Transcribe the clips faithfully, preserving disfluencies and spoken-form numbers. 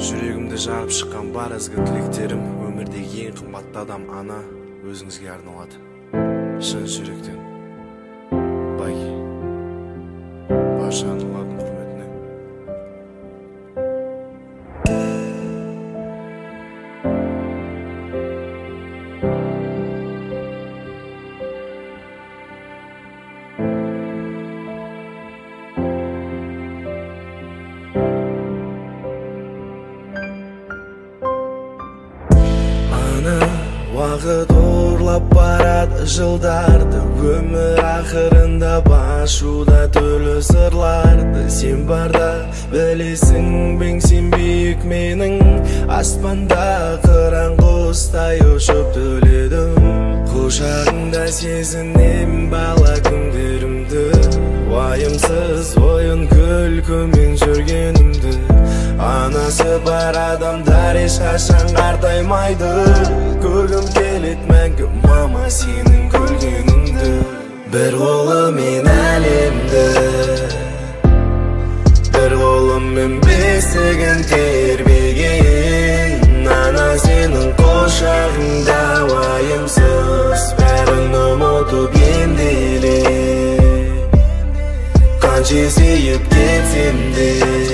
жүрегімді жарып шыққан бар ізгі тілектерім, өмірдегі ең қымбатты адам ана өзіңізге арналады. Шын жүректен Байке, барша аналардың құрметіне. Вақыт ұрлап барады жылдарды, өмір ақырында башуда төлі сырларды. Сен барда білесің бен сен биік менің, аспанда қыран құстай ұшып төледім. Құшағыңда сезінем бала күндерімді, уайымсыз ойын күлкімен жүргенімді. Анасы бар адамдар ешқашан қартаймайды, көргім келет мәңгі мама сенің күлгеніңді. Бір қолымен әлемді, бір қолымен бесігін тербеген. Ана сенің құшағыңда уайымсыз бәрін ұмытып емделе. Қанша сүйіп кетсем де,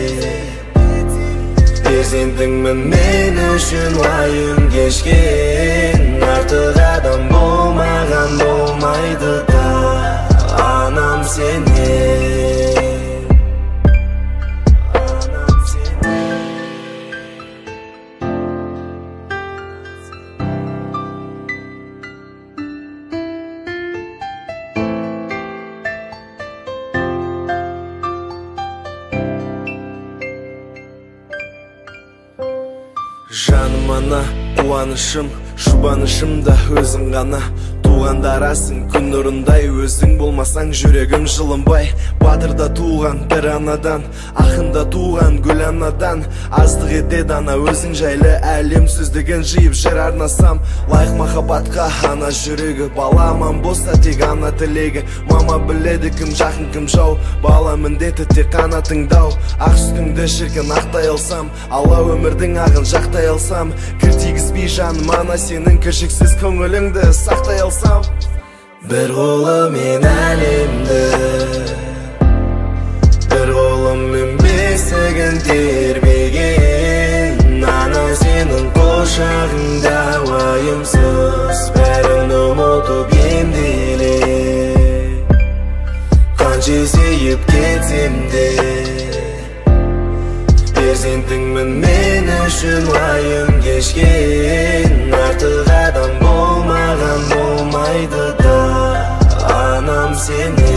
перзентіңмін мен үшін уайым кешкен. Артық адам болмаған болмайды да, анам сенен. Жаным ана, қуанышым, жұбанышым да өзің ғана. Туғандарасың күн нұрындай, өзің болмасаң жүрегім жылынбай. Батырда туған бір анадан, ақында туған гүл анадан. Аздық етеді ана өзің жайлы, әлем сөздігін жиып жыр арнасам. Лайық махаббатқа ана жүрегі, баламан болса тек ана тілегі. Мама біледі кім жақын кім жау, бала міндеті тек қана тыңдау. Ақ сүтіңді шіркін ақтай алсам, алла өмірдің ағын жақтай алсам. Кір тигізбей жаным ана сенің кіршіксіз көңіліңді сақтай алсам. Бір қолымен әлемді, бір қолымен бесігін тербеген. Ана сенің құшағыңда уайымсыз бәрін ұмытып емделе. Қанша сүйіп кетсем де, перзентіңмін мен үшін уайым кешкен. Артық адам болмаған болмайды да, анам сенен.